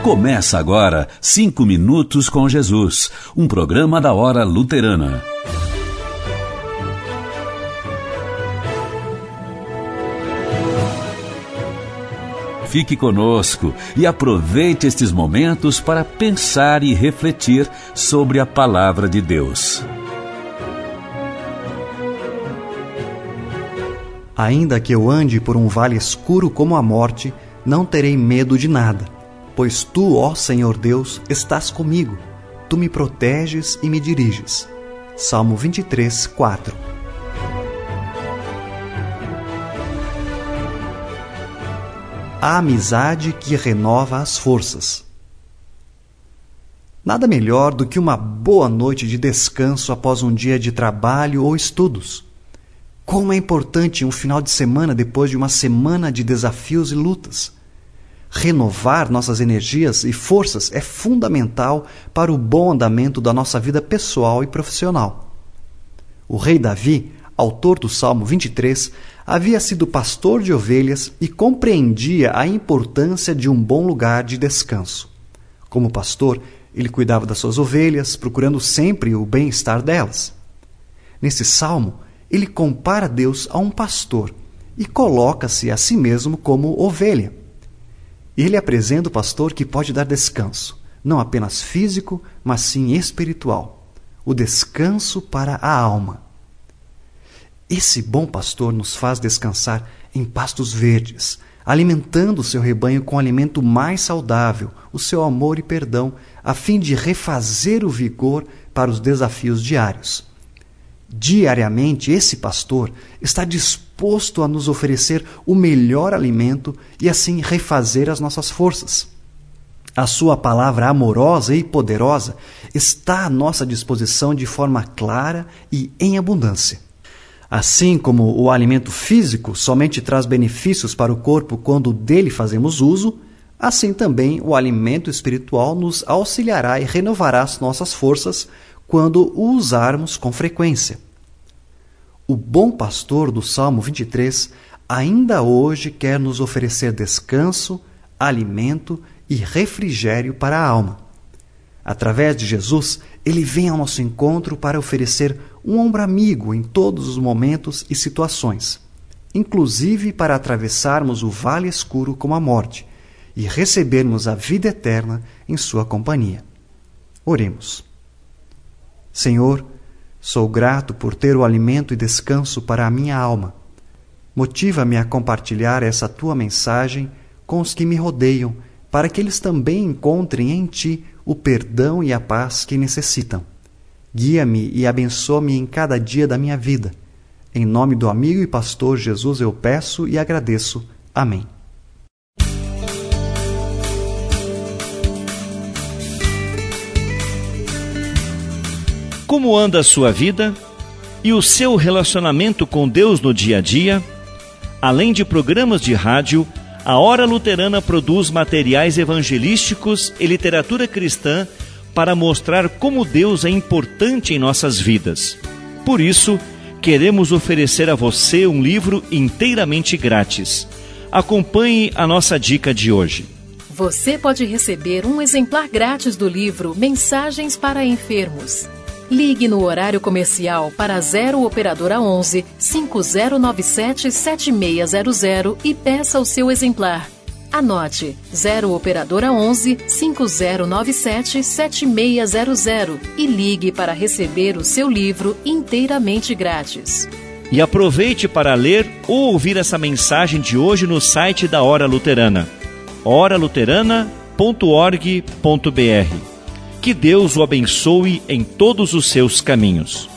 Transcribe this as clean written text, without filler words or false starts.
Começa agora 5 Minutos com Jesus, um programa da Hora Luterana. Fique conosco e aproveite estes momentos para pensar e refletir sobre a Palavra de Deus. Ainda que eu ande por um vale escuro como a morte, não terei medo de nada, pois Tu, ó Senhor Deus, estás comigo. Tu me proteges e me diriges. Salmo 23, 4. A amizade que renova as forças. Nada melhor do que uma boa noite de descanso após um dia de trabalho ou estudos. Como é importante um final de semana depois de uma semana de desafios e lutas. Renovar nossas energias e forças é fundamental para o bom andamento da nossa vida pessoal e profissional. O rei Davi, autor do Salmo 23, havia sido pastor de ovelhas e compreendia a importância de um bom lugar de descanso. Como pastor, ele cuidava das suas ovelhas, procurando sempre o bem-estar delas. Nesse salmo, ele compara Deus a um pastor e coloca-se a si mesmo como ovelha. Ele apresenta o pastor que pode dar descanso, não apenas físico, mas sim espiritual. O descanso para a alma. Esse bom pastor nos faz descansar em pastos verdes, alimentando o seu rebanho com o alimento mais saudável, o seu amor e perdão, a fim de refazer o vigor para os desafios diários. Diariamente, esse pastor está disposto a nos oferecer o melhor alimento e assim refazer as nossas forças. A sua palavra amorosa e poderosa está à nossa disposição de forma clara e em abundância. Assim como o alimento físico somente traz benefícios para o corpo quando dele fazemos uso, assim também o alimento espiritual nos auxiliará e renovará as nossas forças quando o usarmos com frequência. O bom pastor do Salmo 23 ainda hoje quer nos oferecer descanso, alimento e refrigério para a alma. Através de Jesus, ele vem ao nosso encontro para oferecer um ombro amigo em todos os momentos e situações, inclusive para atravessarmos o vale escuro como a morte e recebermos a vida eterna em sua companhia. Oremos. Senhor, sou grato por ter o alimento e descanso para a minha alma. Motiva-me a compartilhar essa tua mensagem com os que me rodeiam, para que eles também encontrem em ti o perdão e a paz que necessitam. Guia-me e abençoa-me em cada dia da minha vida. Em nome do amigo e pastor Jesus eu peço e agradeço. Amém. Como anda a sua vida e o seu relacionamento com Deus no dia a dia? Além de programas de rádio, a Hora Luterana produz materiais evangelísticos e literatura cristã para mostrar como Deus é importante em nossas vidas. Por isso, queremos oferecer a você um livro inteiramente grátis. Acompanhe a nossa dica de hoje. Você pode receber um exemplar grátis do livro Mensagens para Enfermos. Ligue no horário comercial para 0 Operadora 11 5097 7600 e peça o seu exemplar. Anote 0 Operadora 11 5097 7600 e ligue para receber o seu livro inteiramente grátis. E aproveite para ler ou ouvir essa mensagem de hoje no site da Hora Luterana, oraluterana.org.br. Que Deus o abençoe em todos os seus caminhos.